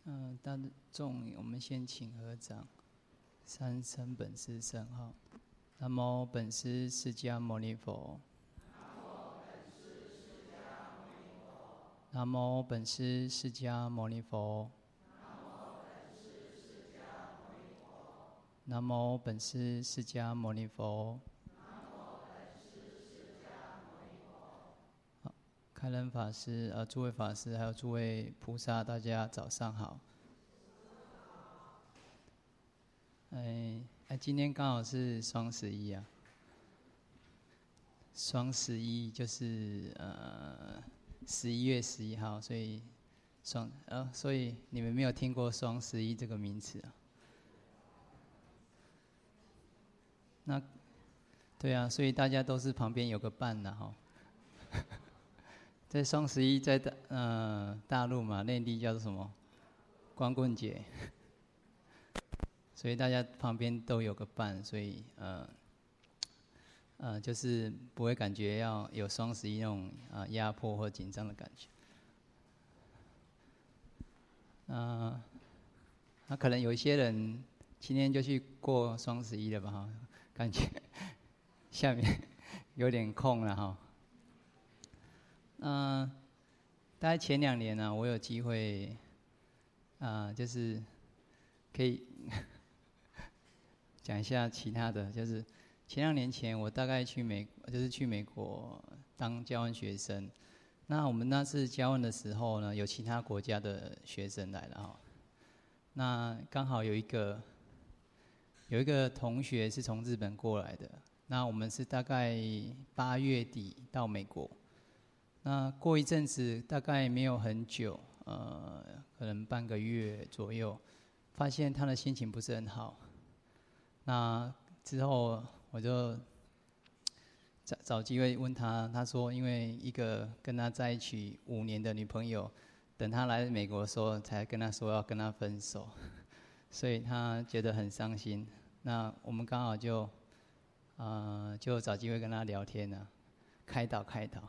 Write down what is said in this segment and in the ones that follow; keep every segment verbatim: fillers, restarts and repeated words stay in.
嗯、呃，大众，我们先请合掌，三声本师圣号。南无本师释迦牟尼佛。南无本师释迦牟尼佛。南无本师释迦牟尼佛。好，开仁法师，呃，诸位法师，还有诸位菩萨，大家早上好。哎，哎，今天刚好是双十一啊。双十一就是呃十一月十一号，所以双呃，所以你们没有听过双十一这个名词啊？那对啊，所以大家都是旁边有个伴的哈。在双十一在大呃大陆嘛，内地叫做什么？光棍节。所以大家旁边都有个伴，所以呃呃就是不会感觉要有双十一那种啊压迫或紧张的感觉。那、呃、那可能有一些人今天就去过双十一了吧哈，感觉下面有点空了哈。嗯、呃，大概前两年呢、啊，我有机会啊、呃，就是可以。讲一下其他的，就是前两年前我大概去美，就是去美国当交换学生。那我们那次交换的时候呢，有其他国家的学生来了哈。那刚好有一个有一个同学是从日本过来的。那我们是大概八月底到美国。那过一阵子，大概没有很久，呃，可能半个月左右，发现他的心情不是很好。那之后我就找找机会问他，他说因为一个跟他在一起五年的女朋友，等他来美国的时候才跟他说要跟他分手，所以他觉得很伤心。那我们刚好就，呃，就找机会跟他聊天啊，开导开导。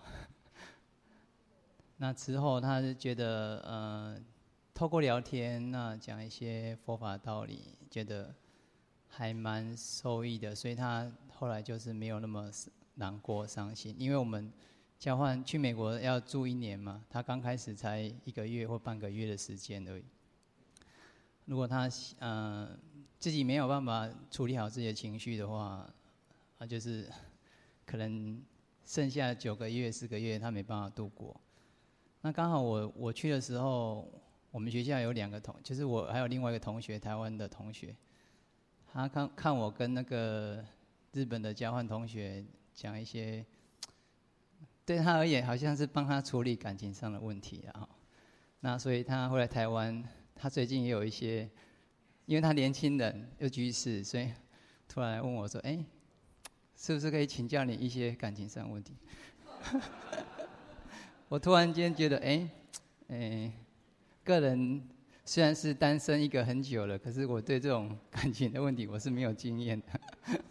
那之后他就觉得，呃，透过聊天，那讲一些佛法道理，觉得还蛮受益的，所以他后来就是没有那么难过伤心。因为我们交换去美国要住一年嘛，他刚开始才一个月或半个月的时间而已。如果他呃自己没有办法处理好自己的情绪的话，啊就是可能剩下九个月、十个月他没办法度过。那刚好我我去的时候，我们学校有两个同，就是我还有另外一个同学，台湾的同学。他看看我跟那个日本的交换同学讲一些，对他而言好像是帮他处理感情上的问题啊。那所以他回来台湾，他最近也有一些，因为他年轻人又居士，所以突然问我说：“哎，是不是可以请教你一些感情上的问题？”我突然间觉得，哎，哎，个人。虽然是单身一个很久了，可是我对这种感情的问题我是没有经验的。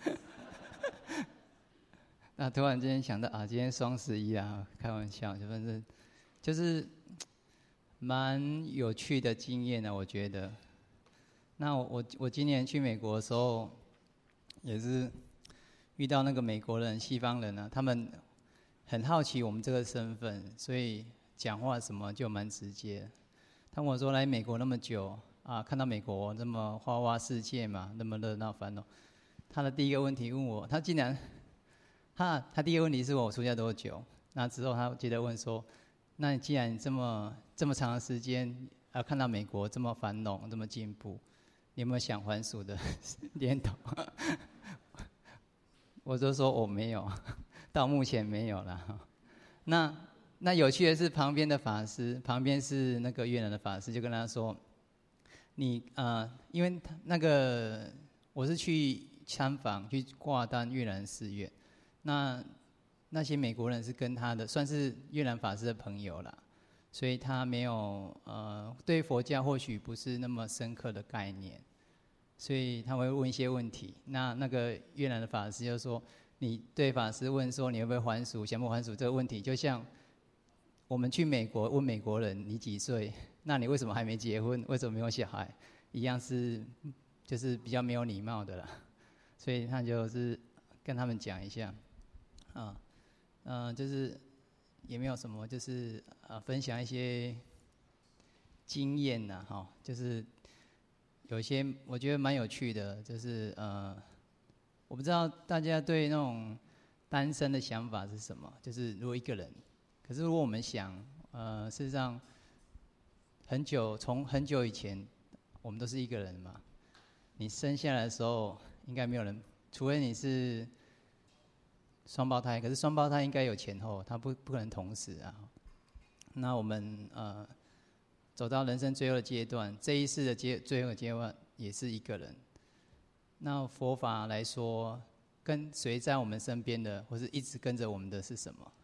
那突然间想到啊，今天双十一啊，开玩笑，就反正就是蛮有趣的经验呢、啊，我觉得。那我我我今年去美国的时候，也是遇到那个美国人、西方人啊，他们很好奇我们这个身份，所以讲话什么就蛮直接的。他问我说：“来美国那么久啊，看到美国那么花花世界嘛，那么热闹繁荣。”他的第一个问题问我，他竟然，他他第一个问题是我出家多久？那之后他接着问说：“那你既然这么这么长的时间啊，看到美国这么繁荣、这么进步，你有没有想还俗的念头？”我就说我没有，到目前没有了。那。那有趣的是，旁边的法师，旁边是那个越南的法师，就跟他说：“你呃，因为那个我是去参访，去挂单越南寺院，那那些美国人是跟他的，算是越南法师的朋友啦，所以他没有呃对佛教或许不是那么深刻的概念，所以他会问一些问题。那那个越南的法师就说：你对法师问说你会不会还俗，想不还俗这个问题，就像。”我们去美国问美国人你几岁， 那你为什么还没结婚？为什么没有小孩？一样是就是比较没有礼貌的啦。所以他就是跟他们讲一下，啊，嗯、呃，就是也没有什么，就是呃分享一些经验呐，哈，就是有一些我觉得蛮有趣的，就是呃，我不知道大家对那种单身的想法是什么？就是如果一个人，可是如果我们想，呃，事实上很久从很久以前，我们都是一个人嘛。你生下来的时候，应该没有人，除非你是双胞胎，可是双胞胎应该有前后，它不不可能同时啊。那我们呃走到人生最后的阶段，这一世的阶最后的阶段也是一个人。那佛法来说，跟随在我们身边的，或是一直跟着我们的是什么？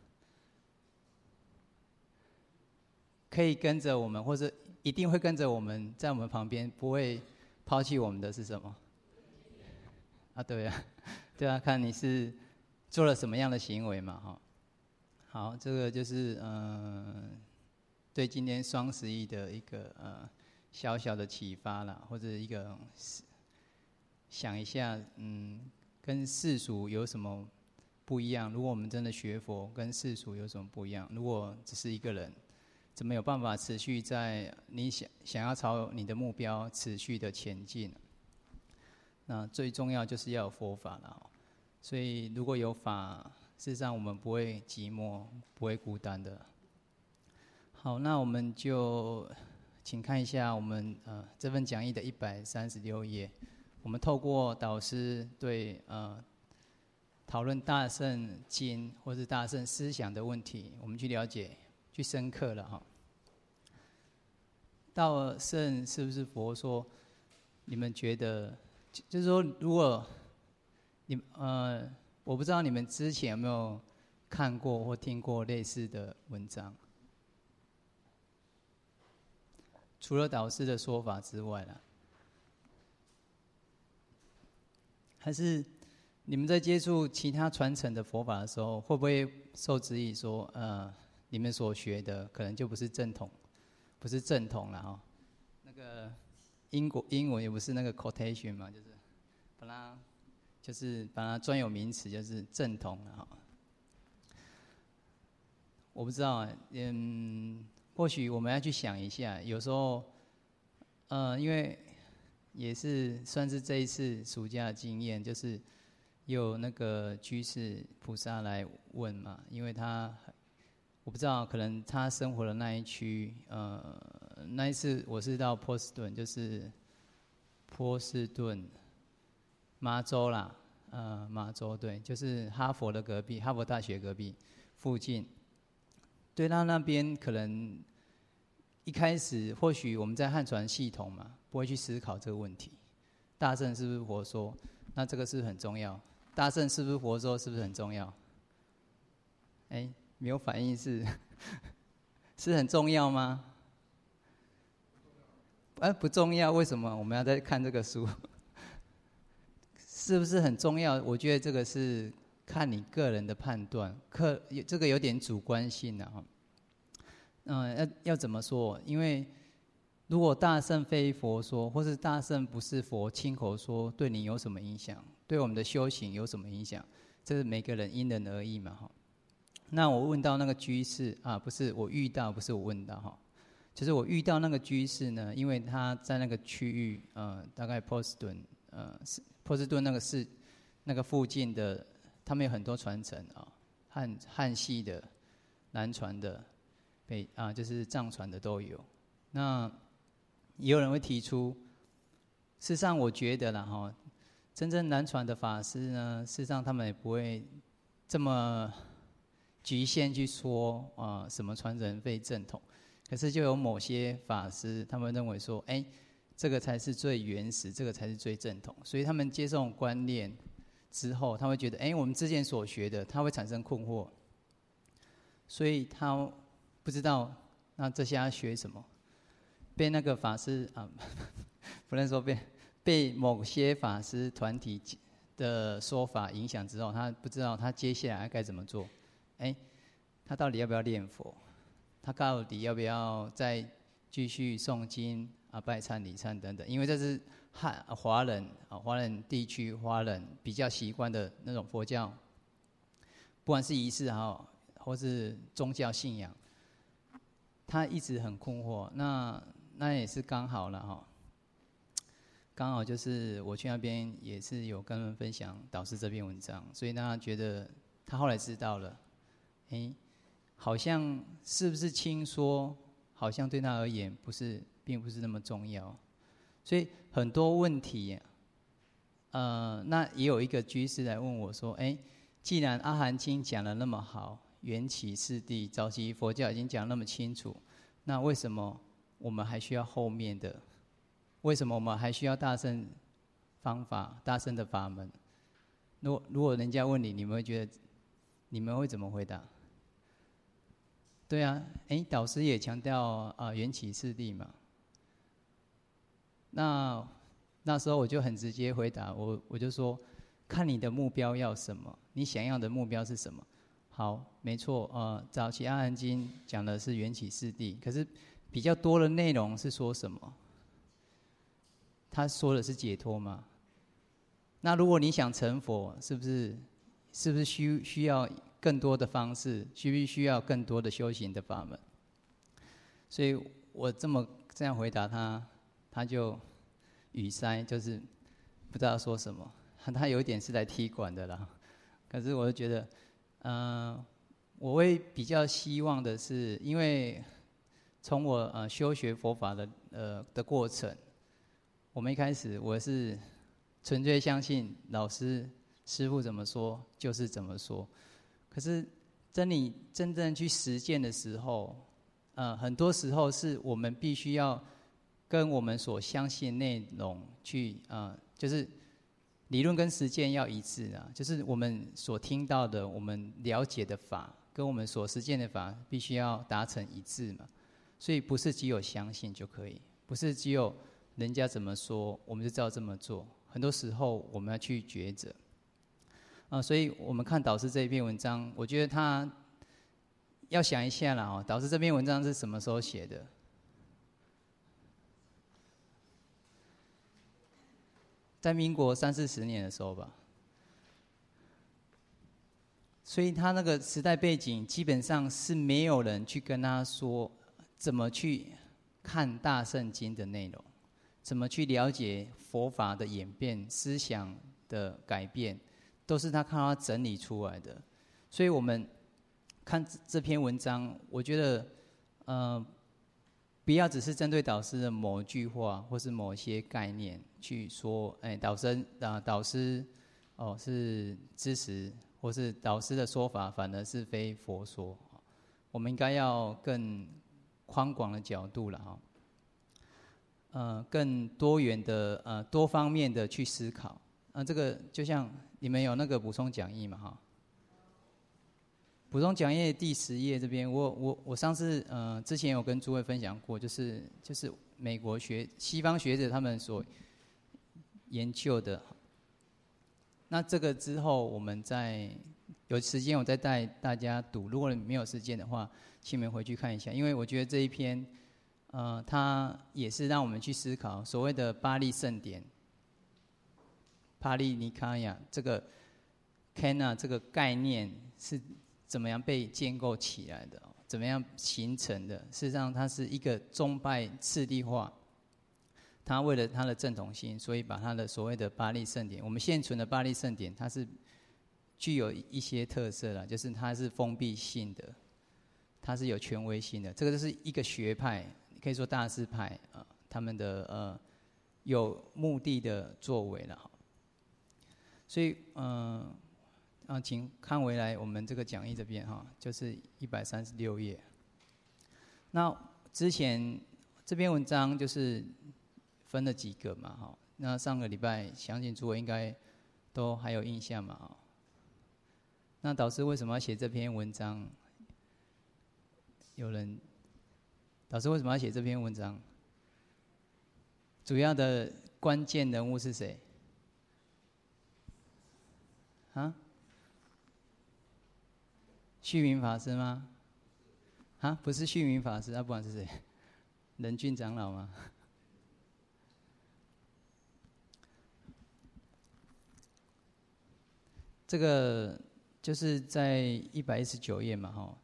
可以跟着我们，或者一定会跟着我们，在我们旁边，不会抛弃我们的是什么？啊，对啊，对啊，看你是做了什么样的行为嘛，哈。好，这个就是嗯、呃，对今天双十一的一个呃小小的启发啦，或者一个想一下，嗯，跟世俗有什么不一样？如果我们真的学佛，跟世俗有什么不一样？如果只是一个人，怎么有办法持续在你想想要朝你的目标持续的前进？那最重要就是要有佛法了。所以如果有法，事实上我们不会寂寞，不会孤单的。好，那我们就请看一下我们呃这份讲义的一百三十六页。我们透过导师对呃讨论大乘经或是大乘思想的问题，我们去了解、去深刻了哈。大乘是不是佛说？你们觉得，就是说，如果你呃，我不知道你们之前有没有看过或听过类似的文章？除了导师的说法之外啦。还是你们在接触其他传承的佛法的时候，会不会受质疑说，呃，你们所学的可能就不是正统，不是正统了哈？那个英国英文也不是那个 quotation 嘛，就是把它就是把它专有名词就是正统了哈。我不知道，嗯，或许我们要去想一下，有时候，呃，因为。也是算是这一次暑假的经验，就是有那个居士菩萨来问嘛，因为他我不知道，可能他生活的那一区，呃，那一次我是到波士顿，就是波士顿麻州啦，呃，麻州对，就是哈佛的隔壁，哈佛大学隔壁附近，对他那边可能。一开始或许我们在汉传系统嘛，不会去思考这个问题。大乘是不是佛说？那这个是不是很重要？大乘是不是佛说？是不是很重要？哎，没有反应是是很重要吗？哎，不重要，为什么我们要再看这个书？是不是很重要？我觉得这个是看你个人的判断，客这个有点主观性的哈。嗯，要要怎么说？因为如果大乘非佛说，或是大乘不是佛亲口说，对你有什么影响？对我们的修行有什么影响？这是每个人因人而异嘛，哈。那我问到那个居士啊，不是我遇到，不是我问到哈，就是我遇到那个居士呢，因为他在那个区域，呃，大概波士顿，呃，波士顿那个市那个附近的，他们有很多传承啊，汉汉系的、南传的。北啊，就是藏传的都有。那也有人会提出，事实上我觉得啦哈，真正南传的法师呢，事实上他们也不会这么局限去说啊、呃、什么传承非正统。可是就有某些法师，他们认为说，哎，这个才是最原始，这个才是最正统。所以他们接受观念之后，他会觉得，哎，我们之前所学的，他会产生困惑，所以他。不知道，那这些要学什么？被那个法师啊，不能说被被某些法师团体的说法影响之后，他不知道他接下来该怎么做。哎，他到底要不要念佛？他到底要不要再继续诵经啊、拜忏、礼忏等等，因为这是汉华人啊，华人地区华人比较习惯的那种佛教，不管是仪式哈，或是宗教信仰，他一直很困惑。那那也是刚好了哈，刚好就是我去那边也是有跟他们分享导师这篇文章，所以让他觉得他后来知道了，哎，好像是不是轻说，好像对他而言不是，并不是那么重要。所以很多问题，呃，那也有一个居士来问我说，哎，既然阿含经讲得那么好，缘起四谛，早期佛教已经讲得那么清楚，那为什么我们还需要后面的？为什么我们还需要大乘方法、大乘的法门？如果如果人家问你，你们会觉得，你们会怎么回答？对啊，哎，导师也强调啊，缘起四谛嘛。那那时候我就很直接回答，我我就说，看你的目标要什么，你想要的目标是什么？好，没错，呃，早期阿含经讲的是缘起四谛，可是比较多的内容是说什么？他说的是解脱吗？那如果你想成佛，是不是是不是需需要更多的方式，需不需要更多的修行的法门？所以我这么这样回答他，他就语塞，就是不知道说什么。他有一点是来踢馆的啦，可是我就觉得，嗯、呃，我会比较希望的是，因为从我呃修学佛法的呃的过程。我们一开始我是纯粹相信老师师父怎么说就是怎么说，可是真理真正去实践的时候，呃，很多时候是我们必须要跟我们所相信的内容去，呃，就是理论跟实践要一致啊，就是我们所听到的、我们了解的法，跟我们所实践的法必须要达成一致嘛，所以不是只有相信就可以，不是只有人家怎么说，我们就照这么做。很多时候我们要去抉择，啊、呃，所以我们看导师这一篇文章，我觉得他要想一下啦哦，导师这篇文章是什么时候写的？在民国三四十年的时候吧。所以他那个时代背景，基本上是没有人去跟他说怎么去看大圣经的内容。怎么去了解佛法的演变、思想的改变，都是他看到他整理出来的。所以我们看这篇文章，我觉得，呃，不要只是针对导师的某一句话或是某些概念去说，哎，导师啊，导师哦是支持，或是导师的说法反而是非佛说。我们应该要更宽广的角度了哈。呃，更多元的、呃，多方面的去思考。啊、呃，这个就像你们有那个补充讲义嘛，哈。补充讲义第十页这边，我我我上次呃之前有跟诸位分享过，就是就是美国学西方学者他们所研究的。那这个之后，我们再有时间我再带大家读。如果你没有时间的话，请你们回去看一下，因为我觉得这一篇。呃，它也是让我们去思考所谓的巴利圣典、帕利尼卡亚这个 “kana” 这个概念是怎么样被建构起来的，怎么样形成的？事实上，它是一个宗派次第化。它为了它的正统性，所以把它的所谓的巴利圣典，我们现存的巴利圣典，它是具有一些特色啦，就是它是封闭性的，它是有权威性的。这个就是一个学派。可以说大师派啊、呃，他们的呃有目的的作为了，所以嗯啊，请看回来我们这个讲义这边哈，就是一百三十六页。那之前这篇文章就是分了几个嘛哈，那上个礼拜相信诸位应该都还有印象嘛哈。那导师为什么要写这篇文章？有人。老师为什么要写这篇文章？主要的关键人物是谁？啊？虚云法师吗？啊，不是虚云法师，啊，不管是谁？ 仁俊长老吗？这个就是在一百一十九页嘛，哈。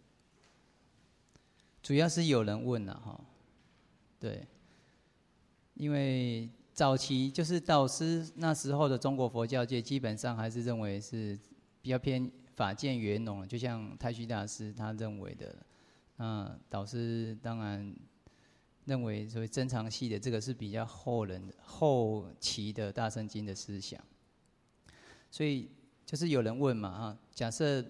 主要是有人问了，哈，对，因为早期就是导师那时候的中国佛教界，基本上还是认为是比较偏法界圆融，就像太虚大师他认为的。那导师当然认为所谓增长系的这个是比较后人后期的大乘经的思想，所以就是有人问嘛，啊，假设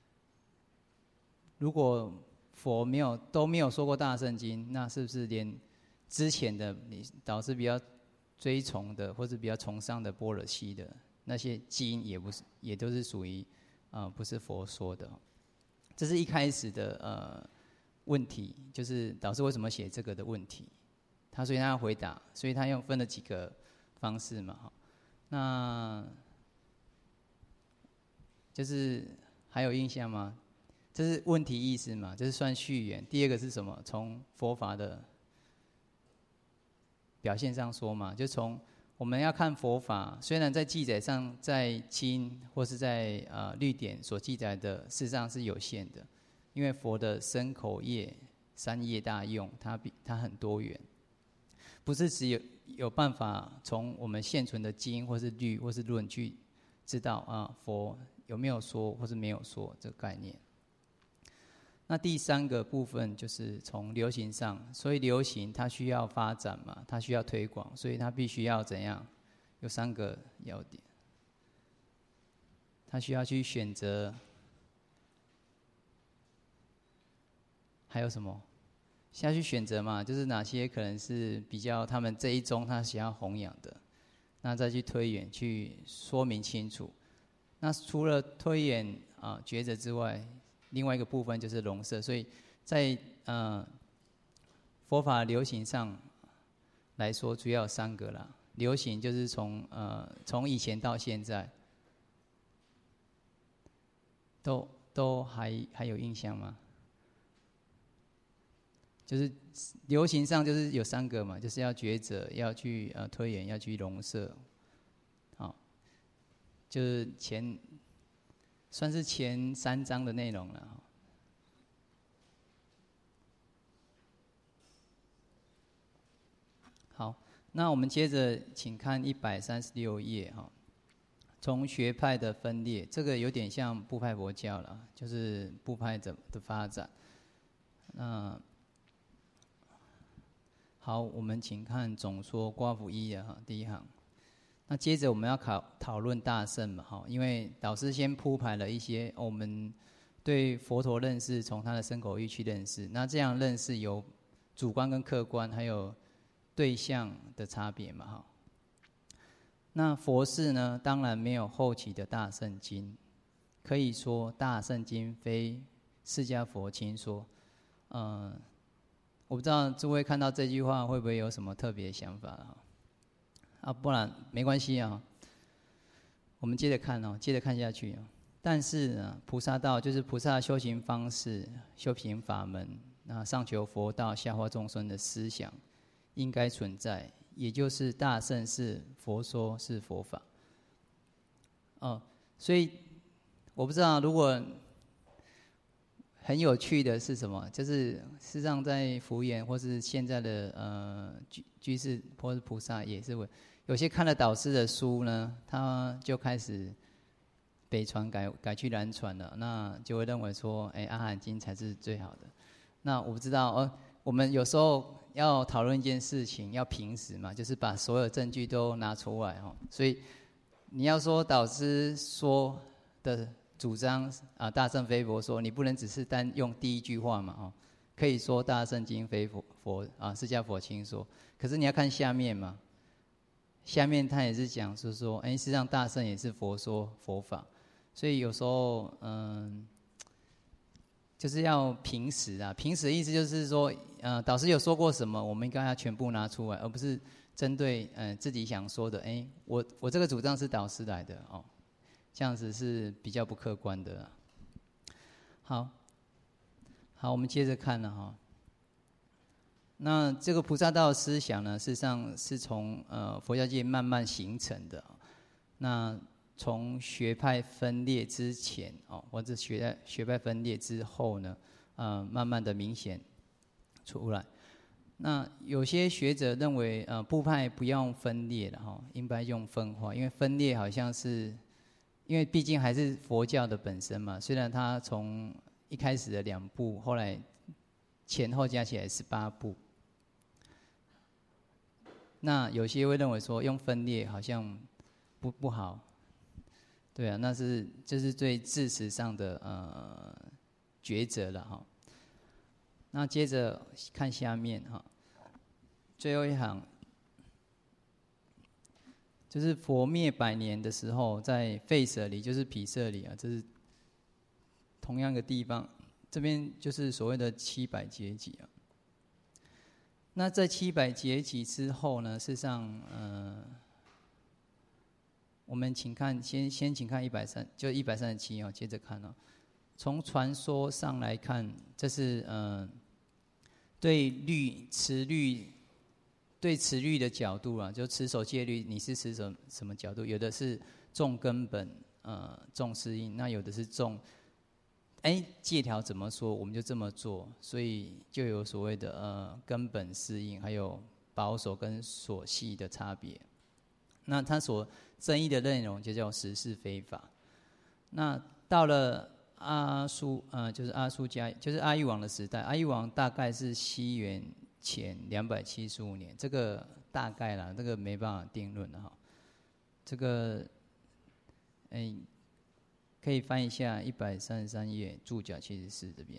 如果佛没有都没有说过大乘经，那是不是连之前的你导师比较追崇的或者比较崇尚的般若系的那些经也不是也都是属于啊、呃、不是佛说的？这是一开始的呃问题，就是导师为什么写这个的问题。他所以他要回答，所以他用分了几个方式嘛，哈。那就是还有印象吗？这是问题意思嘛，这是算序言。第二个是什么？从佛法的表现上说嘛，就从我们要看佛法，虽然在记载上，在经或是在呃律典所记载的，事实上是有限的，因为佛的身口业三业大用，它比它很多元，不是只有有办法从我们现存的经或是律或是论去知道啊佛有没有说或是没有说这个概念。那第三个部分就是从流行上，所以流行它需要发展嘛，它需要推广，所以它必须要怎样？有三个要点，它需要去选择，还有什么？需要去选择嘛，就是哪些可能是比较他们这一宗他想要弘扬的，那再去推演，去说明清楚。那除了推演啊抉择之外，另外一个部分就是容摄，所以在呃佛法流行上来说，主要有三个啦。流行就是从呃从以前到现在，都都还还有印象吗？就是流行上就是有三个嘛，就是要抉择，要去呃推演，要去容摄，好，就是前算是前三章的内容了。好，那我们接着请看一百三十六页哈。从学派的分裂，这个有点像部派佛教了，就是部派的的发展。那好，我们请看总说刮胡一的哈第一行。那接着我们要考讨论大乘嘛哈，因为导师先铺排了一些我们对佛陀认识，从他的身口意去认识。那这样认识有主观跟客观，还有对象的差别嘛哈。那佛事呢，当然没有后期的大乘经，可以说大乘经非释迦佛亲说。嗯，我不知道诸位看到这句话会不会有什么特别的想法啊？啊，不然没关系啊。我们接着看哦，接着看下去哦。但是呢，菩萨道就是菩萨修行方式、修行法门，那上求佛道、下化众生的思想应该存在，也就是大乘是佛说，是佛法。哦，所以我不知道，如果很有趣的是什么？就是事实上在福岩或是现在的呃居居士或是菩萨也是会。有些看了导师的书呢，他就开始北传改改去南传了，那就会认为说，哎，阿含经才是最好的。那我不知道，哦，我们有时候要讨论一件事情，要平时嘛，就是把所有证据都拿出来哦。所以你要说导师说的主张啊，大乘非佛说，你不能只是单用第一句话嘛，哦，可以说大乘经非佛佛啊，释迦佛亲说，可是你要看下面嘛。下面他也是讲是说，哎，实际上大乘也是佛说佛法，所以有时候嗯，就是要平时啊，平时的意思就是说，呃，导师有说过什么，我们应该要全部拿出来，而不是针对嗯、呃、自己想说的，哎，我我这个主张是导师来的哦，这样子是比较不客观的啊。好，好，我们接着看了哈。 那这个菩萨道的思想呢，事实上是从呃佛教界慢慢形成的。那从学派分裂之前哦，或者学学派分裂之后呢，呃，慢慢的明显出来。那有些学者认为，呃，部派不要用分裂了哈，应该用分化，因为分裂好像是，因为毕竟还是佛教的本身嘛。虽然它从一开始的两部，后来前后加起来十八部。那有些会认为说用分裂好像不不好，对啊，那是这是对字词上的呃抉择了哈。那接着看下面哈，最后一行就是佛灭百年的时候，在吠舍里，就是毗舍里啊，这是同样的地方，这边就是所谓的七百劫集啊。那在七百劫集之后呢，事实上，呃，我们请看，先先请看一百三，就一百三十七哦，接着看哦。从传说上来看，这是呃。对律持律，对持律的角度啊，就持守戒律，你是持什什么角度？有的是重根本，呃，重适应；那有的是重，哎，戒条怎么说，我们就这么做，所以就有所谓的呃根本适应，还有保守跟琐细的差别。那他所争议的内容就叫实事非法。那到了阿苏呃，就是阿苏加，就是阿育王的时代。阿育王大概是西元前两百七十五年，这个大概啦，这个没办法定论的哈。这个，哎、欸，可以翻一下一百三十三页注脚七十四这边。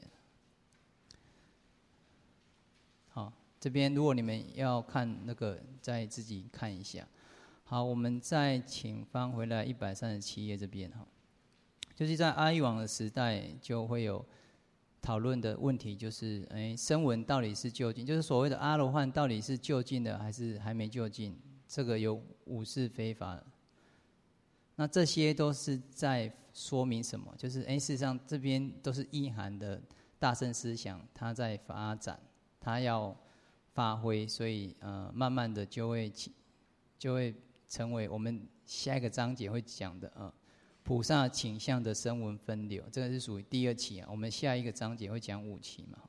好，这边如果你们要看那个，再自己看一下。好，我们再请翻回来一百三十七页这边哈。就是在阿育王的时代，就会有讨论的问题，就是哎，声闻到底是究竟，就是所谓的阿罗汉到底是究竟的，还是还没究竟？这个有五事非法。那这些都是在说明什么？就是哎，事实上这边都是意涵的大乘思想，它在发展，它要发挥，所以呃，慢慢的就会就会成为我们下一个章节会讲的啊。呃菩萨倾向的声闻分流，这个是属于第二期啊。我们下一个章节会讲五期嘛。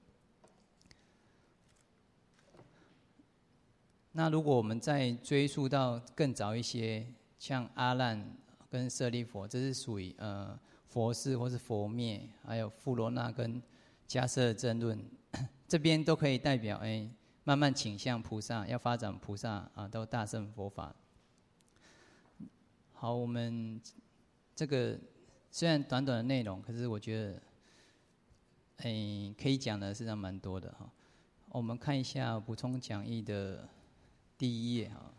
那如果我们再追溯到更早一些，像阿难跟舍利佛，这是属于呃佛事或是佛灭，还有富罗那跟迦摄争论，这边都可以代表哎，慢慢倾向菩萨，要发展菩萨啊，到大乘佛法。好，我们。这个虽然短短的内容，可是我觉得，哎，可以讲的实际上蛮多的哈。我们看一下补充讲义的第一页哈。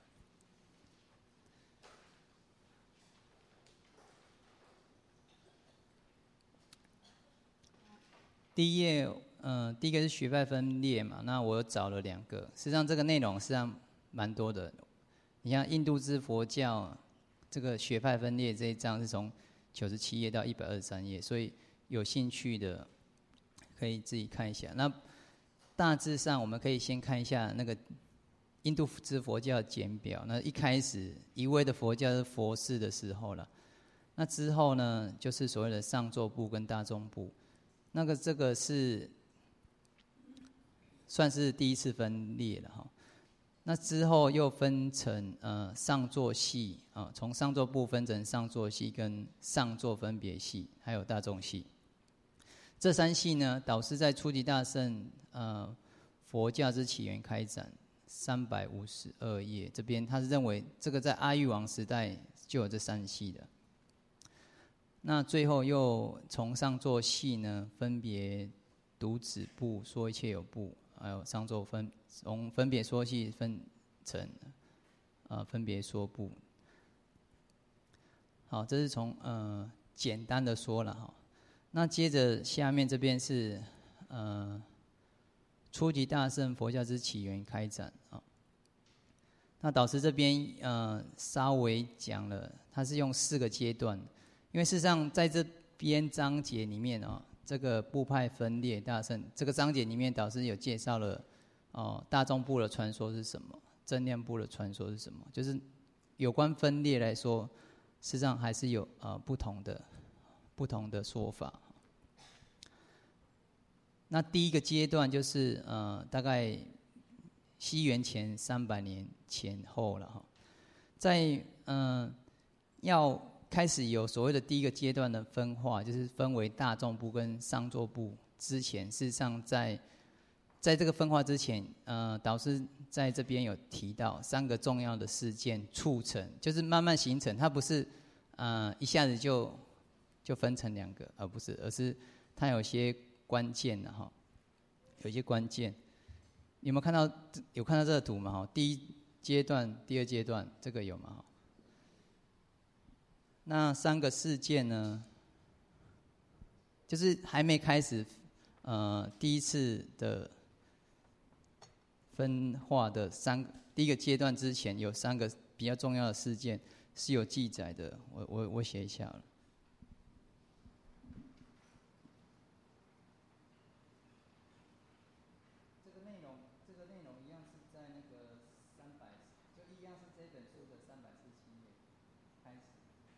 第一页，嗯、呃，第一个是学派分裂嘛，那我找了两个，实际上这个内容实际上蛮多的。你像印度之佛教。这个学派分裂这一章是从九十七页到一百二十三页，所以有兴趣的可以自己看一下。那大致上我们可以先看一下那个印度之佛教简表。那一开始一味的佛教是佛事的时候了，那之后呢，就是所谓的上座部跟大众部。那个这个是算是第一次分裂了哈。那之后又分成呃上座系啊，从上座部分成上座系跟上座分别系，还有大众系。这三系呢，导师在初级大乘呃佛教之起源开展三百五十二页，这边他是认为这个在阿育王时代就有这三系的。那最后又从上座系呢，分别独子部、说一切有部。还有上座分从分别说系分成，呃分别说部。好，这是从呃简单的说了哈。那接着下面这边是呃初级大乘佛教之起源开展啊。那导师这边呃稍微讲了，他是用四个阶段，因为事实上在这边章节里面啊。这个部派分裂大乘这个章节里面，导师有介绍了哦，大众部的传说是什么？正念部的传说是什么？就是有关分裂来说，事实上还是有呃不同的不同的说法。那第一个阶段就是呃大概西元前三百年前后了哈，在嗯、呃、要开始有所谓的第一个阶段的分化，就是分为大众部跟上座部之前，事实上在在这个分化之前，呃，导师在这边有提到三个重要的事件促成，就是慢慢形成，它不是呃一下子就就分成两个，而不是，而是它有些关键的哈，有一些关键。你有没有看到有看到这个图吗？哈，第一阶段、第二阶段，这个有吗？那三个事件呢，就是还没开始，呃，第一次的分化的三个第一个阶段之前，有三个比较重要的事件是有记载的。我我我写一下了。这个内容，这个内容一样是在那个三百，就一样是这本书的三百四十七页开始。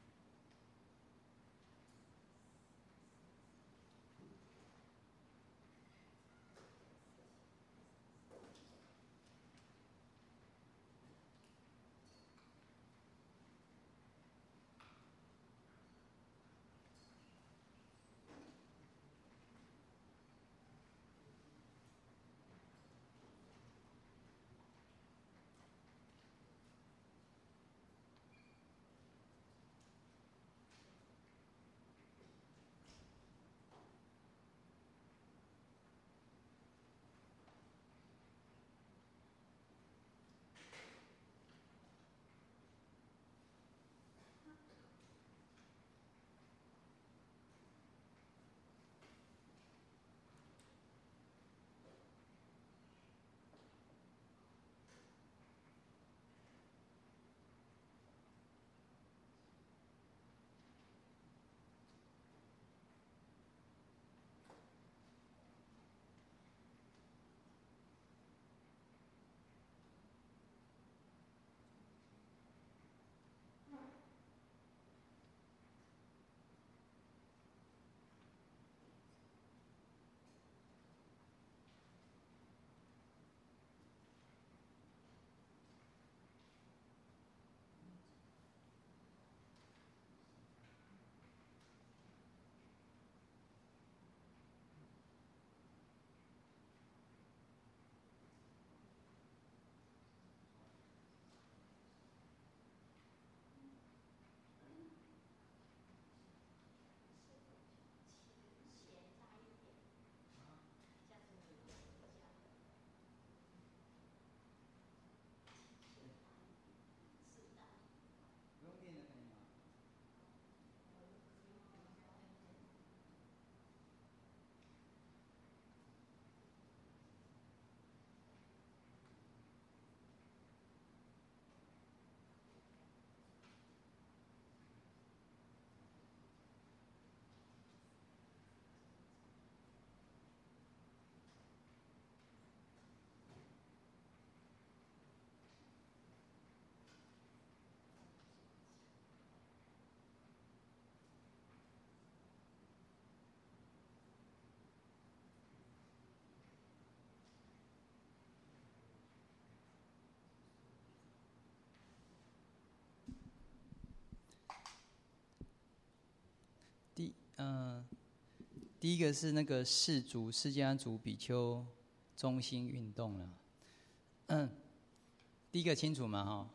第嗯、呃，第一个是那个释族释迦族比丘中心运动了。嗯，第一个清楚吗？哈。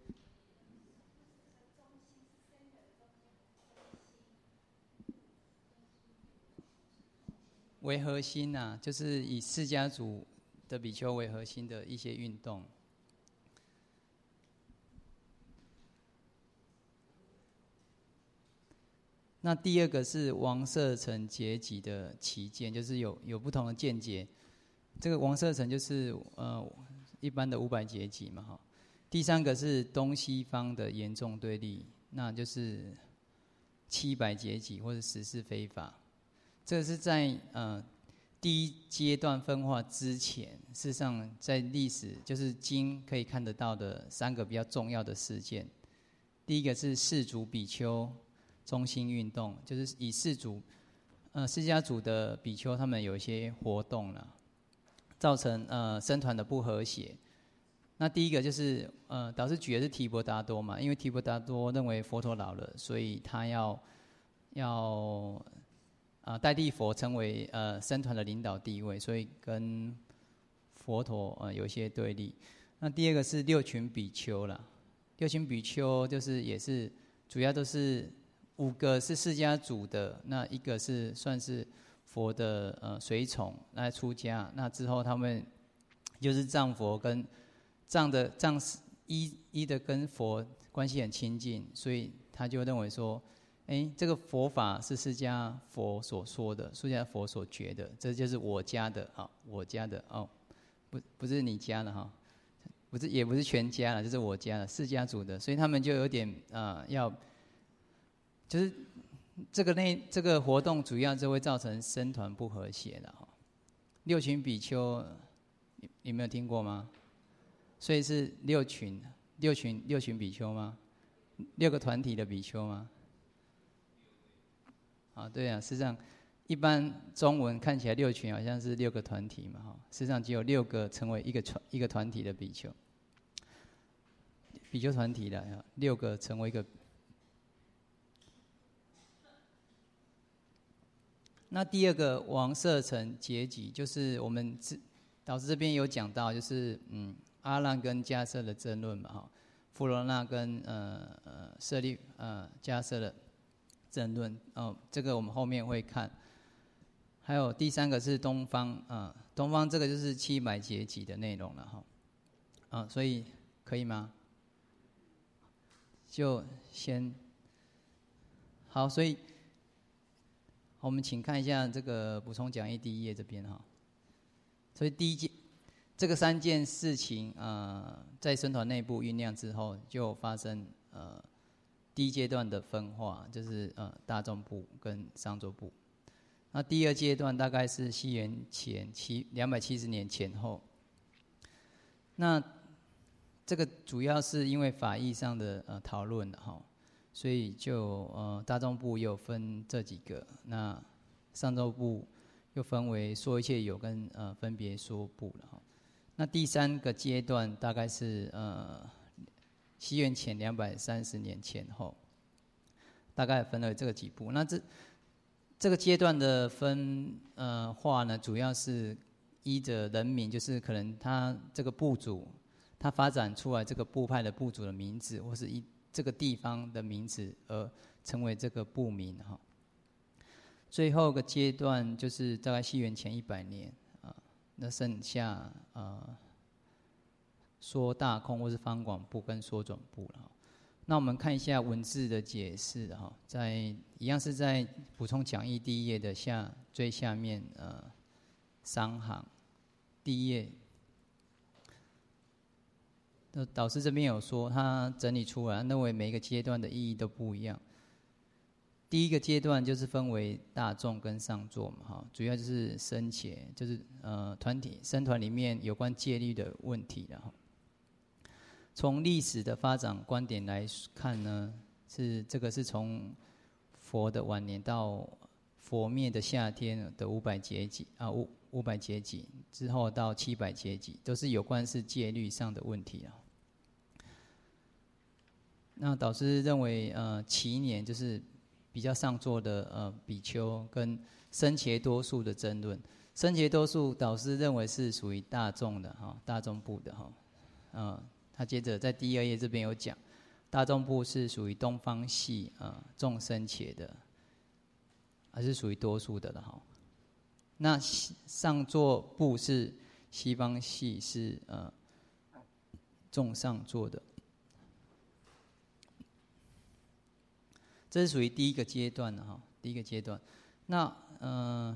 为核心啊，就是以释迦族的比丘为核心的一些运动。那第二个是王舍城结集的旗见，就是有有不同的见解。这个王舍城就是呃一般的五百节集嘛哈。第三个是东西方的严重对立，那就是七百节集或者十事非法。这个是在呃第一阶段分化之前，事实上在历史就是经可以看得到的三个比较重要的事件。第一个是世族比丘中心运动，就是以世族呃释迦族的比丘他们有一些活动啦，造成呃僧团的不和谐。那第一个就是呃导师举的是提婆达多嘛，因为提婆达多认为佛陀老了，所以他要要啊代替佛成为呃僧团的领导地位，所以跟佛陀呃有一些对立。那第二个是六群比丘啦，六群比丘就是也是主要都是五个是释迦族的，那一个是算是佛的呃随从来出家，那之后他们就是藏佛跟藏的藏一一的跟佛关系很亲近，所以他就认为说，哎，这个佛法是释迦佛所说的，释迦佛所觉的，这就是我家的啊，我家的哦，不不是你家的哈，不是也不是全家了，就是我家的释迦族的，所以他们就有点啊、呃、要，就是这个内这个活动主要就会造成僧团不和谐的哈。六群比丘，你你没有听过吗？所以是六群，六群六群比丘吗？六个团体的比丘吗？啊，对啊，事实上，一般中文看起来六群好像是六个团体嘛，哈，事实上只有六个成为一个团一个团体的比丘，比丘团体的六个成为一个。那第二个王舍城结集，就是我们导师这边有讲到，就是嗯。阿难跟迦叶的争论嘛，哈，富罗那跟呃呃舍利呃迦叶的争论，哦，这个我们后面会看。还有第三个是东方啊、呃，东方这个就是七百节集的内容了哈，啊，所以可以吗？就先好，所以我们请看一下这个补充讲义第一页这边哈，所以第一节。这个三件事情，呃，在僧团内部酝酿之后，就发生呃第一阶段的分化，就是呃大众部跟上座部。那第二阶段大概是西元前七两百七十年前后。那这个主要是因为法义上的呃讨论的哈，所以就呃大众部又分这几个，那上座部又分为说一切有跟呃分别说部了哈。那第三个阶段大概是呃西元前两百三十年前后，大概分了这个几部。那这这个阶段的分呃化呢，主要是依着人名，就是可能他这个部主，他发展出来这个部派的部主的名字，或是依这个地方的名字而成为这个部名哈。最后个阶段就是大概西元前一百年。那剩下呃说大空或是方广部跟说转部了。那我们看一下文字的解释哈，在一样是在补充讲义第一页的下最下面呃三行第一页，那导师这边有说他整理出来，认为每一个阶段的意义都不一样。第一个阶段就是分为大众跟上座嘛，哈，主要就是僧伽，就是呃团体僧团里面有关戒律的问题的哈。从历史的发展观点来看呢，是这个是从佛的晚年到佛灭的夏天的五百劫集啊五五百劫集之后到七百劫集，都是有关是戒律上的问题啊。那导师认为呃耆年就是比较上座的呃比丘跟僧伽多数的争论，僧伽多数导师认为是属于大众的哈，大众部的哈，呃，他接着在第二页这边有讲，大众部是属于东方系啊众僧伽的，还是属于多数的了哈。那上座部是西方系是呃众上座的。这是属于第一个阶段的哈，第一个阶段。那呃，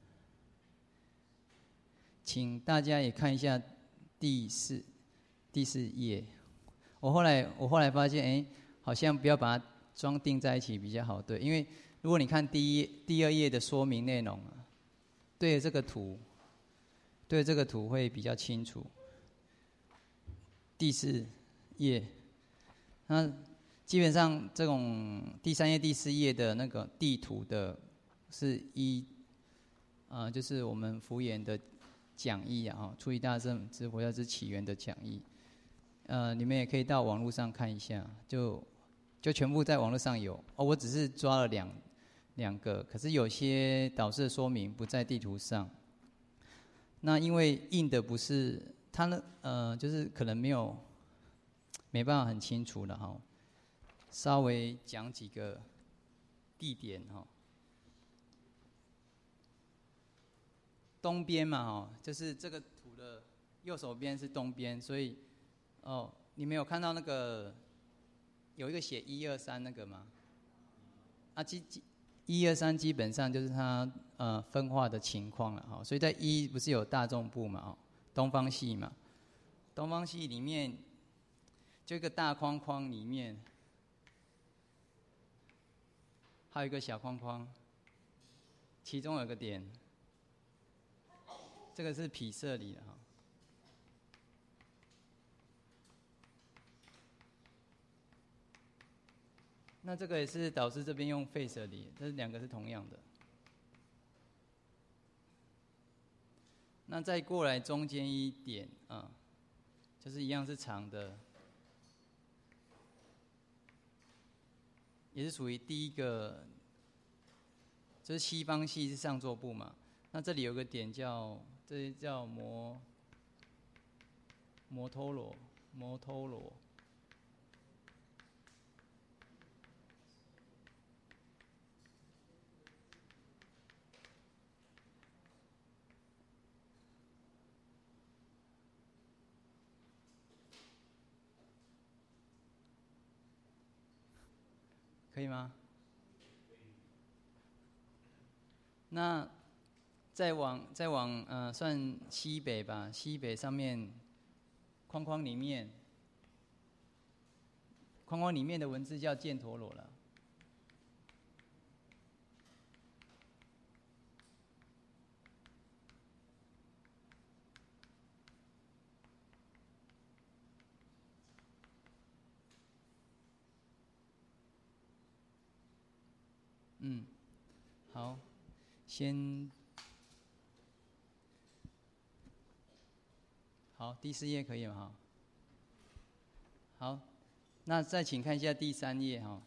请大家也看一下第四第四页。我后来我后来发现，哎，好像不要把它装订在一起比较好，对，因为如果你看第一第二页的说明内容啊， 对这个图，对这个图会比较清楚。第四页，那基本上这种第三页、第四页的那个地图的，是依，呃，就是我们福研的讲义啊，哦，出离大乘之佛教之起源的讲义，呃，你们也可以到网络上看一下，就就全部在网络上有哦。我只是抓了两两个，可是有些导师的说明不在地图上。那因为印的不是它呢，呃，就是可能没有没办法很清楚了哈。稍微讲几个地点哈。东边嘛哈，就是这个图的右手边是东边，所以哦，你们有看到那个有一个写一二三那个吗？啊，基基一二三基本上就是它呃分化的情况了哈。所以在一不是有大众部嘛哦，东方系嘛，东方系里面就一个大框框里面。还有一个小框框，其中有个点，这个是毗舍离的哈。那这个也是导师这边用吠舍离，这两个是同样的。那再过来中间一点啊，就是一样是长的，也是属于第一个，就是西方系是上座部嘛。那这里有个点叫，这叫摩摩托罗，摩托罗。可以吗？那再往再往呃算西北吧，西北上面框框里面，框框里面的文字叫犍陀罗了。嗯，好，先好，第四页可以吗？哈，好，那再请看一下第三页哈。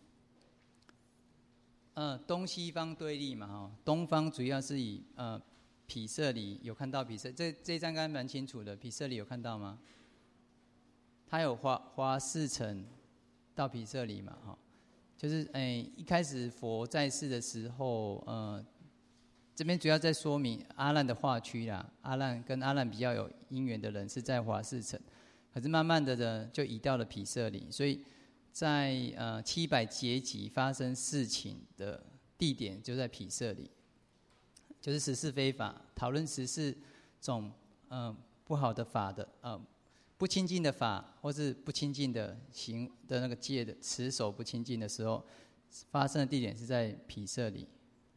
呃，东西方对立嘛哈，东方主要是以呃毗舍离，有看到毗舍，这这一张刚刚蛮清楚的，毗舍离有看到吗？它有花花四层到毗舍离嘛哈。就是诶，一开始佛在世的时候，呃，这边主要在说明阿难的化区啦。阿难跟阿难比较有因缘的人是在华四城，可是慢慢的呢，就移到了毗舍离。所以在呃七百劫集发生事情的地点就在毗舍离，就是十事非法，讨论十四种呃不好的法的呃。不清净的法，或是不清净的行的那个戒的持守不清净的时候，发生的地点是在毗舍离。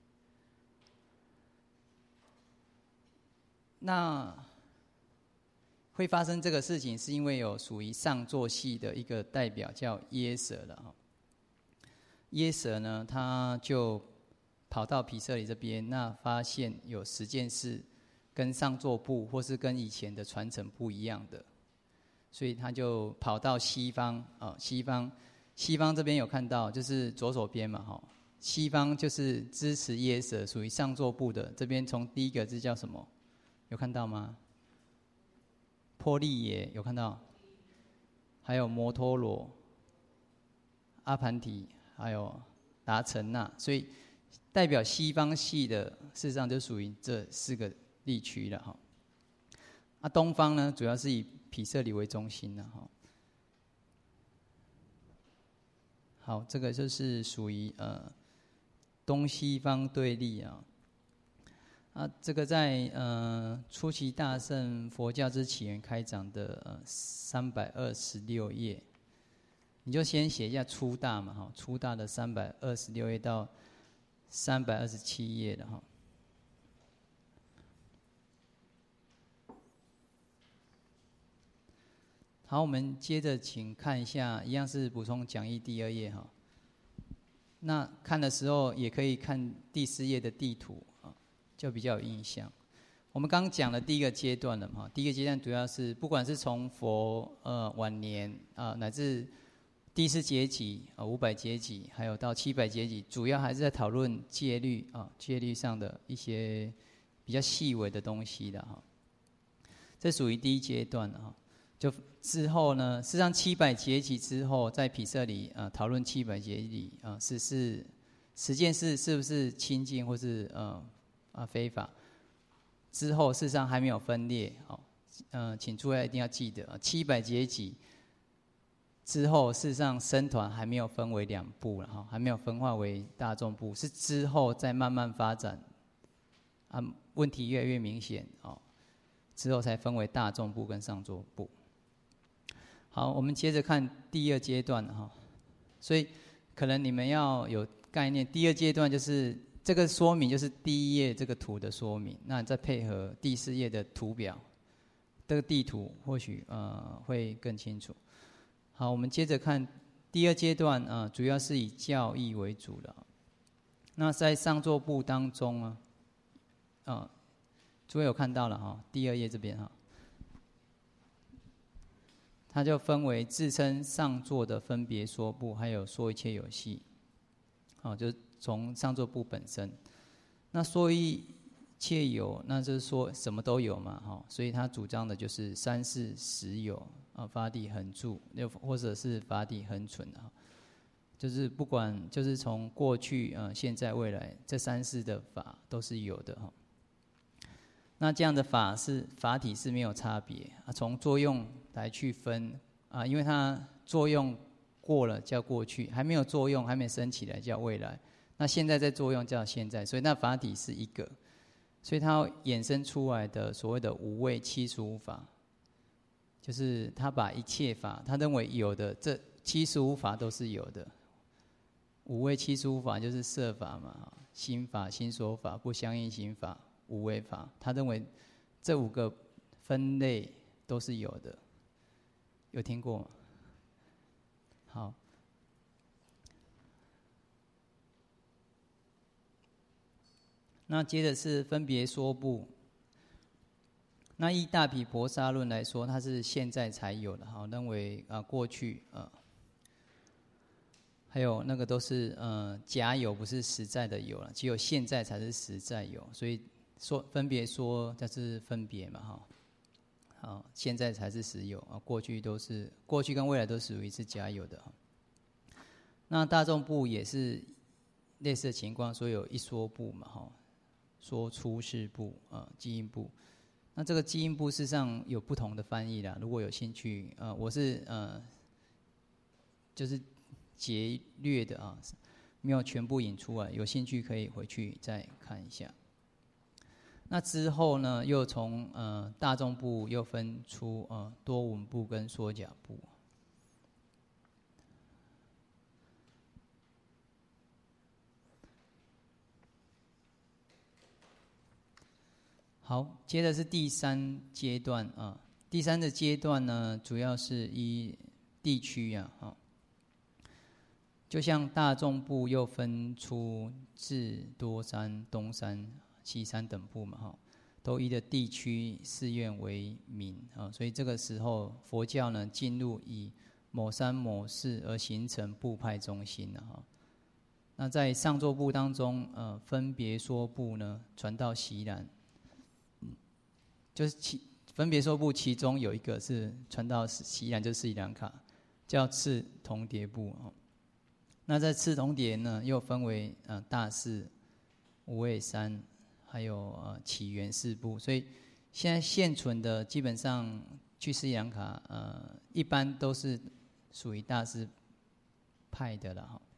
那会发生这个事情，是因为有属于上座系的一个代表叫耶舍了哈。耶舍呢，他就跑到毗舍离这边，那发现有十件事跟上座部或是跟以前的传承不一样的。所以他就跑到西方啊，西方，西方这边有看到，就是左手边嘛，哈，西方就是支持耶舍，属于上座部的。这边从第一个字叫什么？有看到吗？波利耶有看到，还有摩托罗、阿盘提，还有达陈那，所以代表西方系的，事实上就属于这四个地区了哈。啊，东方呢，主要是以毗舍离为中心的哈。好，这个就是属于呃东西方对立啊。啊，这个在呃初期大乘佛教之起源开讲的呃三百二十六页，你就先写一下初大嘛哈，初大的三百二十六页到三百二十七页的哈。 好，我们接着请看一下，一样是补充讲义第二页哈。那看的时候也可以看第四页的地图啊，就比较有印象。我们刚刚讲了第一个阶段了嘛，第一个阶段主要是不管是从佛呃晚年啊、呃，乃至第四阶级啊五百阶级，还有到七百阶级，主要还是在讨论戒律啊，戒律上的一些比较细微的东西的哈。这属于第一阶段哈。就之后呢，事实上七百节气之后，在毗舍离啊讨论七百节气啊是是十件事是不是清净或是呃啊非法，之后事实上还没有分裂哦，呃，请诸位一定要记得啊，七百节气之后，事实上僧团还没有分为两部了哈，还没有分化为大众部，是之后再慢慢发展啊，问题越来越明显哦，之后才分为大众部跟上座部。好，我们接着看第二阶段哈，所以可能你们要有概念，第二阶段就是这个说明，就是第一页这个图的说明，那再配合第四页的图表，这个地图或许呃会更清楚。好，我们接着看第二阶段啊、呃，主要是以教义为主的。那在上座部当中啊，啊、呃，诸位有看到了哈，第二页这边哈。它就分为自称上座的分别说部，还有说一切有系，好，就从上座部本身。那说一切有，那就是说什么都有嘛，哈，所以他主张的就是三世实有啊，法体恒住，又或者是法体恒存啊，就是不管就是从过去啊、现在、未来这三世的法都是有的哈。那这样的法是法体是没有差别啊，从作用来去分啊，因为它作用过了叫过去，还没有作用还没升起来叫未来，那现在在作用叫现在，所以那法体是一个，所以它衍生出来的所谓的五位七十五法，就是他把一切法，他认为有的这七十五法都是有的，五位七十五法就是色法嘛，心法、心所法、不相应行法、无为法，他认为这五个分类都是有的，有听过吗？好，那接着是分别说部。那依大毗婆沙论来说，它是现在才有的，好，认为啊、呃、过去呃，还有那个都是呃假有，不是实在的有了，只有现在才是实在有，所以说分别说这是分别嘛，哈，好，现在才是实有啊，过去都是过去跟未来都属于是假有的。那大众部也是类似的情况，所以有一说部嘛，哈，说出世部啊，基因部。那这个基因部事实上有不同的翻译啦，如果有兴趣，呃，我是呃，就是节略的啊，没有全部引出来，有兴趣可以回去再看一下。那之后呢，又从呃大众部又分出呃多闻部跟说假部。好，接着是第三阶段啊。第三个阶段呢，主要是依地区呀，哈，就像大众部又分出智多山、东山、西山等部嘛，哈，都依的地区寺院为名啊。所以这个时候佛教呢，进入以某山某寺而形成部派中心了哈。那在上座部当中，呃，分别说部呢，传到锡兰。就是其分别说部，其中有一个是传到锡兰，就是斯里兰卡，叫次同叠部哦。那在次同叠呢，又分为呃大寺、无畏山，还有呃起源四部。所以现在现存的基本上去斯里兰卡，呃，一般都是属于大寺派的了哈。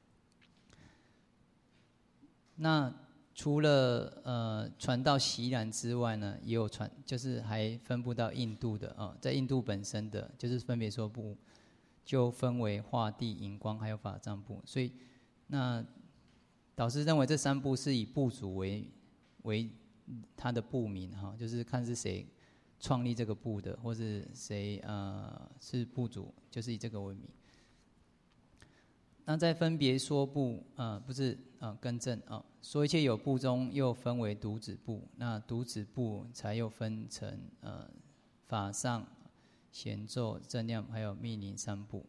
那除了呃传到锡兰之外呢，也有传，就是还分布到印度的啊、哦，在印度本身的就是分别说部，就分为化地、引光还有法藏部。所以那导师认为这三部是以部主为为他的部名哈，就是看是谁创立这个部的，或是谁呃是部主，就是以这个为名。那再分别说部，呃，不是呃更正啊、呃，说一切有部中又分为独子部，那独子部才又分成呃法上、显咒、正量还有密林三部。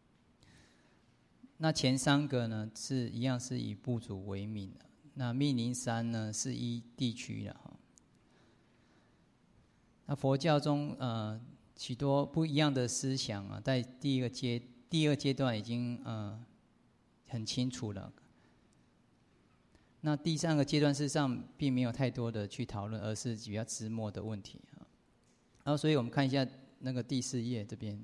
那前三个呢是一样是以部主为名的，那密林三呢是依地区的哈。那佛教中呃许多不一样的思想啊，在第一个阶第二阶段已经呃。很清楚了。那第三个阶段事实上并没有太多的去讨论，而是比较枝末的问题。然后，所以我们看一下那个第四页这边，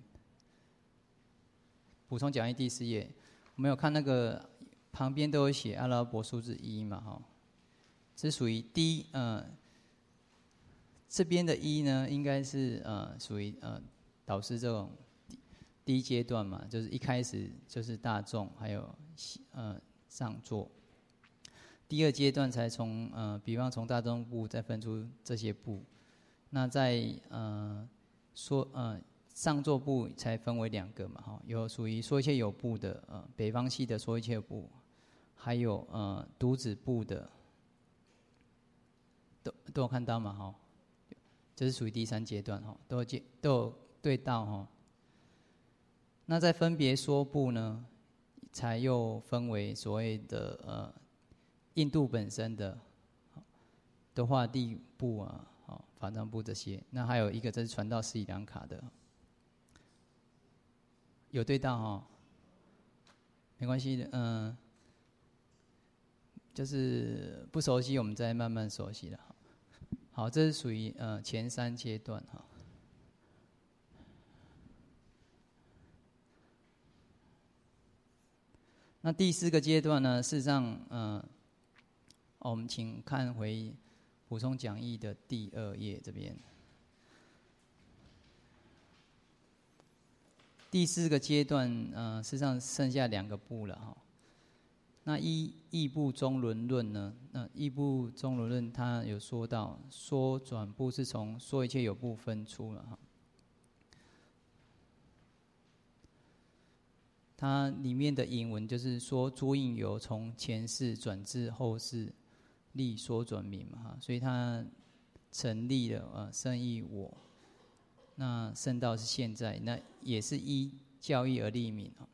补充讲义第四页，我们有看那个旁边都有写阿拉伯数字一嘛，哈，这属于第呃这边的一呢，应该是呃属于呃导师这种第一阶段嘛，就是一开始就是大众还有。呃，上座。第二阶段才从呃，比方从大众部再分出这些部，那在呃说呃上座部才分为两个嘛，哈，有属于说一切有部的呃北方系的说一切部，还有呃独子部的，都都有看到嘛，哈，这是属于第三阶段哈，都有阶都有对到哈。那在分别说部呢？才又分为所谓的呃印度本身的的话地部啊，好法藏部这些，那还有一个这是传到斯里兰卡的，有对到哈，没关系的，嗯、呃，就是不熟悉我们再慢慢熟悉了。好，这是属于呃前三阶段哈。那第四个阶段呢，事实上，嗯、呃，我们请看回补充讲义的第二页这边。第四个阶段，呃，事实上剩下两个部了哈。那一义部中轮论呢？那义部中轮论它有说到，说转部是从说一切有部分出了哈。它里面的引文就是说，诸应由从前世转至后世，立说转名嘛哈，所以它成立了呃圣义我，那圣道是现在，那也是依教义而立名哦。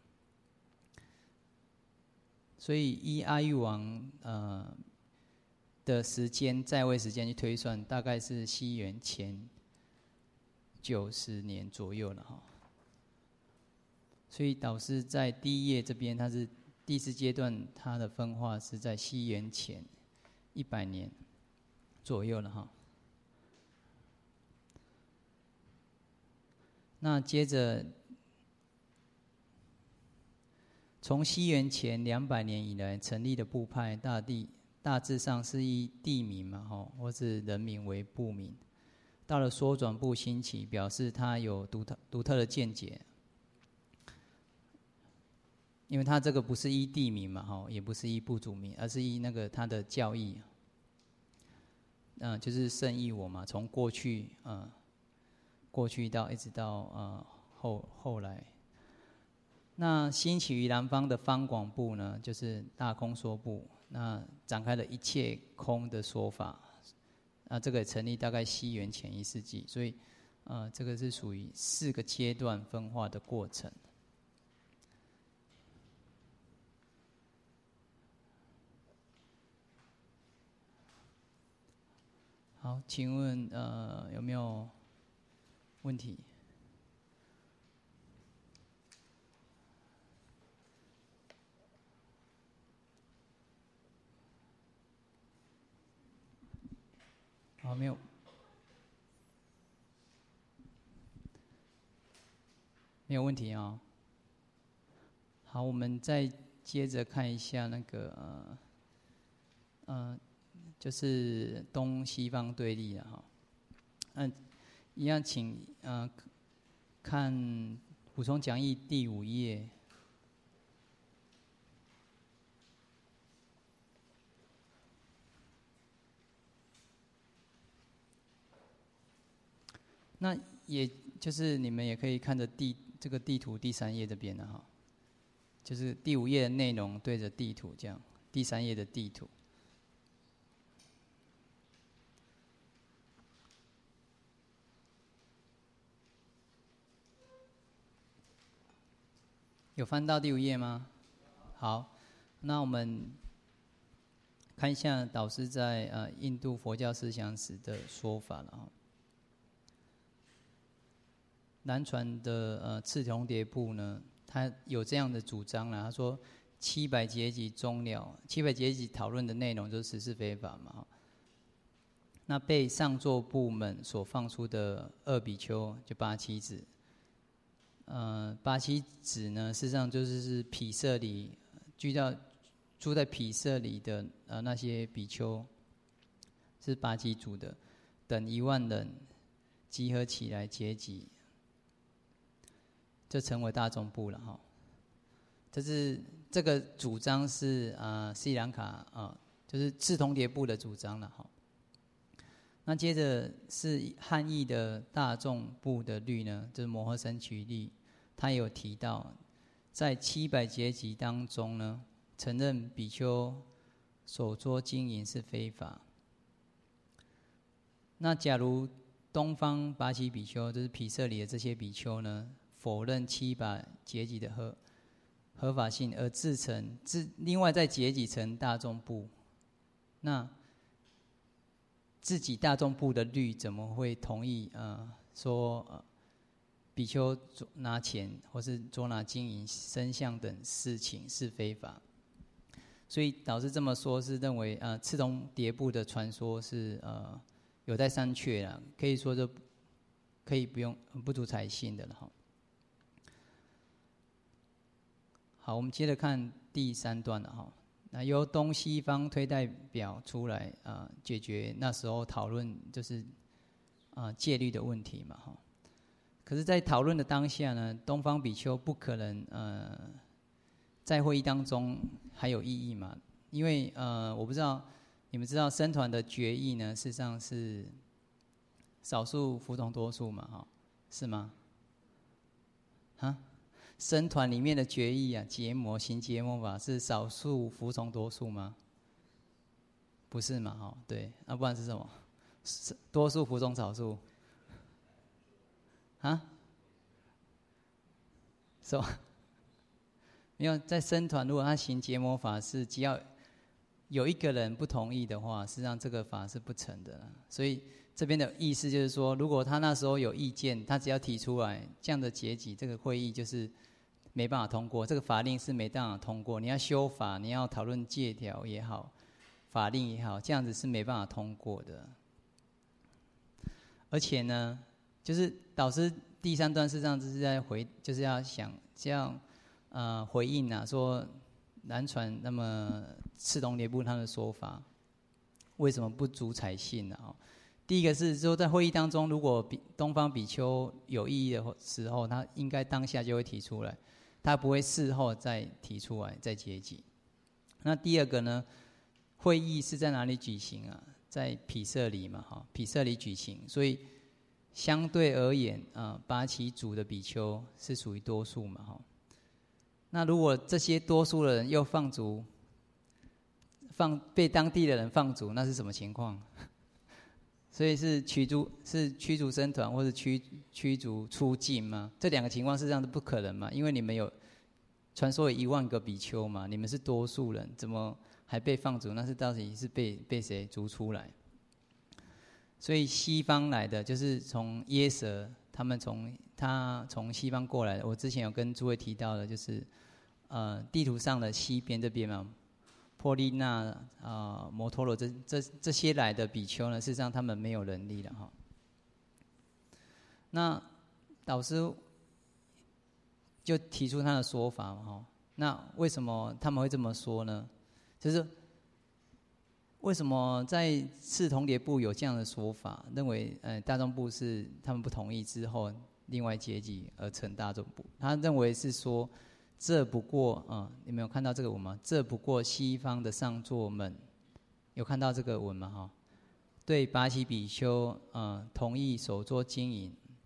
所以依阿育王呃的时间在位时间去推算，大概是西元前九十年左右了哈。所以导师在第一页这边，它是第四阶段，它的分化是在西元前一百年左右了哈。那接着，从西元前两百年以来成立的部派，大地大致上是以地名嘛哈，或是人名为部名。到了缩转部兴起，表示它有独特独特的见解。因为他这个不是依地名嘛，哈，也不是依部主名，而是依那个他的教义，嗯、呃，就是圣义我嘛，从过去，嗯、呃，过去到一直到呃后后来，那兴起于南方的方广部呢，就是大空说部，那展开了一切空的说法，那这个也成立大概西元前一世纪，所以，呃，这个是属于四个阶段分化的过程。好，请问呃有没有问题？好，没有，没有问题啊、哦。好，我们再接着看一下那个呃，呃就是东西方对立的哈。嗯，一样请呃看补充讲义第五页。 那也就是你们也可以看着地这个地图第三页这边的哈，就是第五页的内容对着地图这样，第三页的地图。有翻到第五页吗？好，那我们看一下导师在呃印度佛教思想史的说法了哈。南传的呃次同碟部呢，他有这样的主张啦，他说七百劫集终了，七百劫集讨论的内容就是十事非法嘛。那被上座部们所放出的二比丘就八七子。呃，八七子呢，事实上就是是毗舍离，居到住在毗舍离的呃那些比丘，是八七组的，等一万人集合起来结集，就成为大众部了哈。这是这个主张是啊斯里兰卡啊，就是次同碟部的主张了哈。那接着是汉译的大众部的律呢，就是摩诃僧祇律。他有提到，在七百劫集当中呢，承认比丘手作经营是非法。那假如东方八七比丘，就是毗舍离的这些比丘呢，否认七百劫集的合合法性，而自成自另外再结集成大众部，那自己大众部的律怎么会同意呃说呃？比丘拿钱或是捉拿金银身相等事情是非法，所以导师这么说是认为呃次同碟部的传说是呃有待商榷啦，可以说就可以不用不足采信的了哈。好，我们接着看第三段了哈。那由东西方推代表出来啊、呃，解决那时候讨论就是啊、呃、戒律的问题嘛哈。可是，在讨论的当下呢，东方比丘不可能呃，在会议当中还有异议嘛？因为呃，我不知道你们知道僧团的决议呢，事实上是少数服从多数嘛，哈，是吗？啊，僧团里面的决议啊，结魔行结魔法是少数服从多数吗？不是嘛，哈，对，那、啊、不然是什么？是多数服从少数。啊？是吧？没有，在僧团，如果他行结魔法是，只要有一个人不同意的话，实际上这个法是不成的。所以这边的意思就是说，如果他那时候有意见，他只要提出来，这样的结集，这个会议就是没办法通过，这个法令是没办法通过。你要修法，你要讨论戒条也好，法令也好，这样子是没办法通过的。而且呢，就是导师第三段事实上就是在回，就是要想这样呃回应啊，说南传那么次同碟部他的说法，为什么不足采信呢、啊？第一个是说在会议当中，如果比东方比丘有异议的时候，他应该当下就会提出来，他不会事后再提出来再结集。那第二个呢，会议是在哪里举行啊？在毗舍离嘛，哈，毗舍离举行，所以相对而言啊、呃，八七组的比丘是属于多数嘛，哈。那如果这些多数的人又放逐，放被当地的人放逐，那是什么情况？所以是驱逐，是驱逐僧团，或是驱驱逐出境吗？这两个情况事实上是不可能嘛，因为你们有传说有一万个比丘嘛，你们是多数人，怎么还被放逐？那是到底是被被谁逐出来？所以西方来的就是从耶舍，他们从他从西方过来的。我之前有跟诸位提到的，就是呃地图上的西边这边嘛，波利那啊、呃、摩托罗这这这些来的比丘呢，事实上他们没有能力了哈。那导师就提出他的说法嘛哈。那为什么他们会这么说呢？就是为什么在次同碟部有这样的说法，认为呃大众部是他们不同意之后另外结集而成大众部？他认为是说，这不过啊、呃，你们有看到这个文吗？这不过西方的上座们有看到这个文吗？哈，对八七比丘呃同意手作经营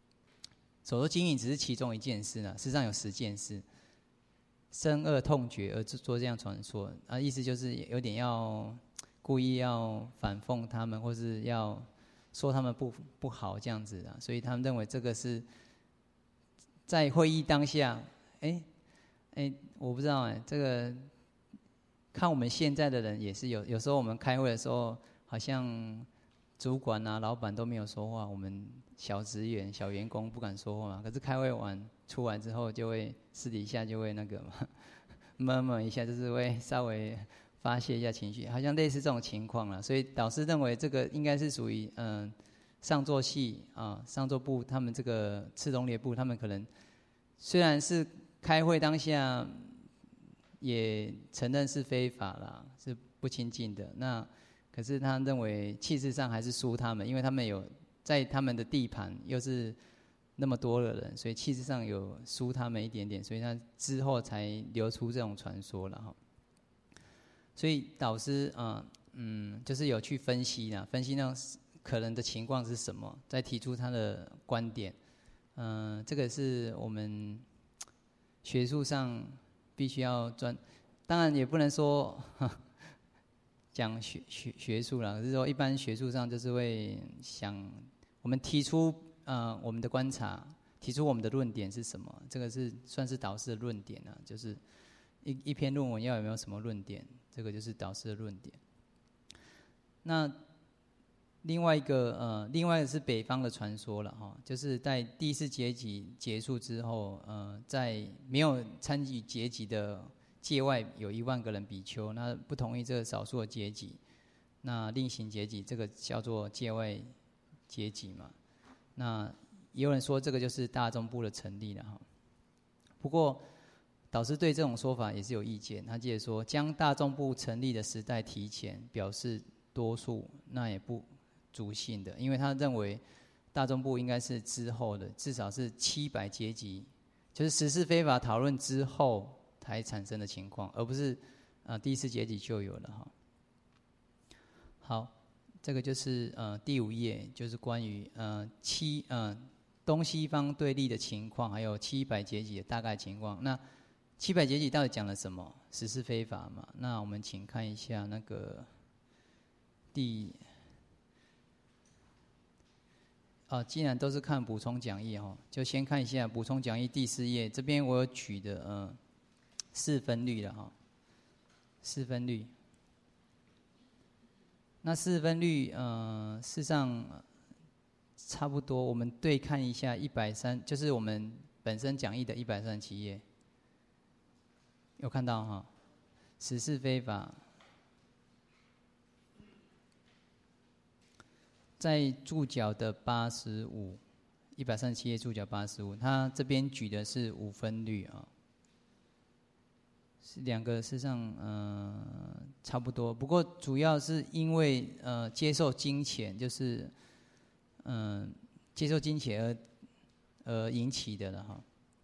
手头经营只是其中一件事呢，事实上有十件事，深恶痛绝而做这样传说啊，意思就是有点要故意要反讽他们，或是要说他们不不好这样子啊，所以他们认为这个是在会议当下，哎哎，我不知道哎，这个看我们现在的人也是有，有时候我们开会的时候，好像主管啊、老板都没有说话，我们小职员、小员工不敢说话嘛。可是开会完出来之后，就会私底下就会那个嘛，闷闷一下，就是会稍微发泄一下情绪，好像类似这种情况啦。所以导师认为这个应该是属于嗯上座系啊、上座部他们这个次中列部，他们可能虽然是开会当下也承认是非法啦，是不亲近的。那可是他认为气势上还是输他们，因为他们有在他们的地盘又是那么多的人，所以气势上有输他们一点点，所以他之后才流出这种传说了哈。所以导师啊，嗯，就是有去分析啦，分析那种可能的情况是什么，再提出他的观点。嗯、呃，这个是我们学术上必须要专，当然也不能说讲学学学术啦，可是说一般学术上就是会想，我们提出呃我们的观察，提出我们的论点是什么，这个是算是导师的论点啊，就是一一篇论文要有没有什么论点，这个就是导师的论点。那另外一个呃，另外一个是北方的传说了哈，就是在第一次结集结束之后，呃，在没有参与结集的界外有一万个人比丘，那不同意这个少数的结集，那另行结集，这个叫做界外结集嘛。那也有人说这个就是大众部的成立了哈。不过导师对这种说法也是有意见，他接着说，将大众部成立的时代提前，表示多数，那也不足信的，因为他认为大众部应该是之后的，至少是七百结集，就是实施非法讨论之后才产生的情况，而不是呃第一次结集就有了哈。好，这个就是呃第五页，就是关于呃七呃东西方对立的情况，还有七百结集的大概情况。那七百结集到底讲了什么？实施非法嘛？那我们请看一下那个第啊，既然都是看补充讲义哈，就先看一下补充讲义第四页，这边我有举的呃四分律了哈，四分律。那四分律呃，事实上差不多，我们对看一下一百三，就是我们本身讲义的一百三十七页，有看到哈？实施非法。在注脚的八十五，一百三十七页注脚八十五，他这边举的是五分律啊，是两个事实上呃差不多，不过主要是因为呃接受金钱，就是嗯、呃、接受金钱而而引起的了哈。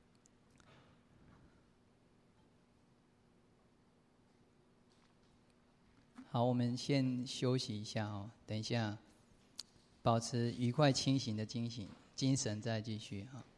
好，我们先休息一下哦，等一下。保持愉快清醒的精神，精神再继续哈。